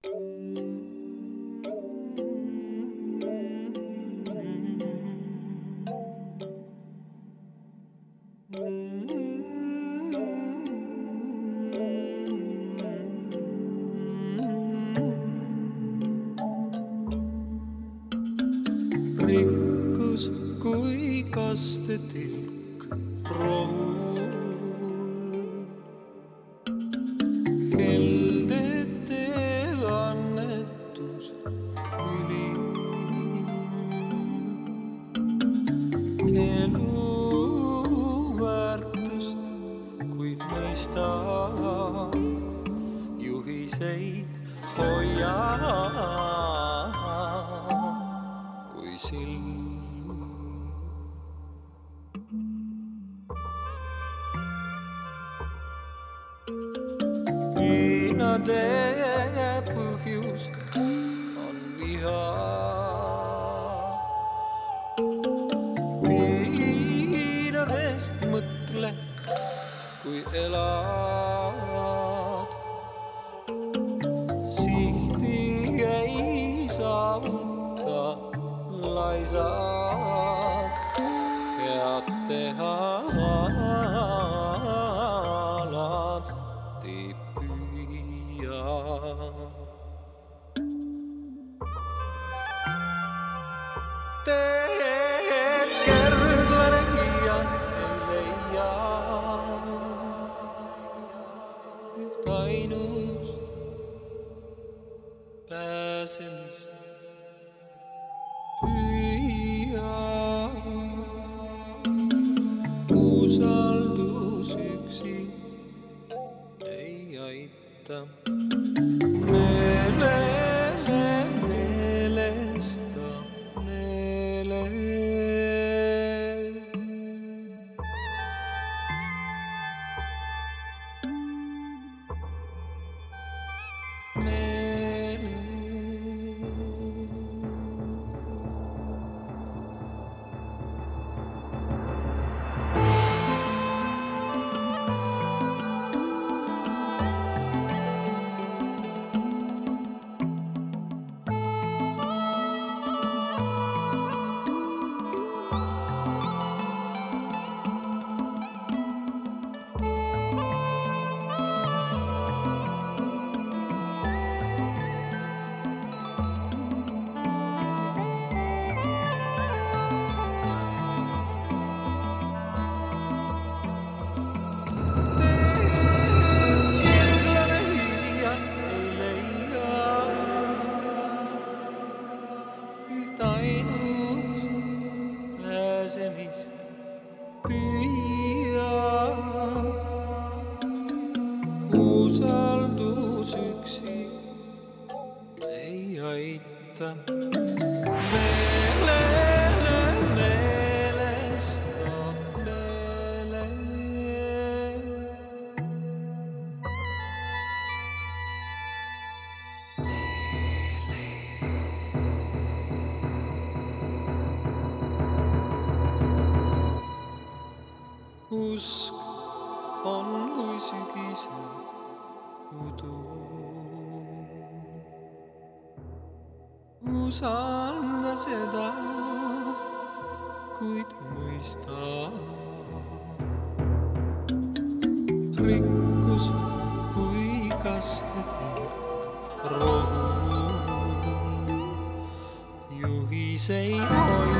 Rikkus kui kastetilk rohul, heldete annetus ülim, elu väärtust kuid mõistab, juhiseid hoiab kui silm. Viinade põhjus on viha, viinadest mõtle, kui elad. Sihti ei saavuta laisad, head teha alati püüa. Teed kerglane ja ei leia üht ainust pääsemist. Usaldus üksi ei aita, meelele meelesta meele. Ainust pääsemist püüa. Usaldus üksi ei aita, meelele meelesta meele. Usk on kui sügise udu, usalda seda, kuid mõista. Rikkus kui kastetilk rohul, juhiseid hoia.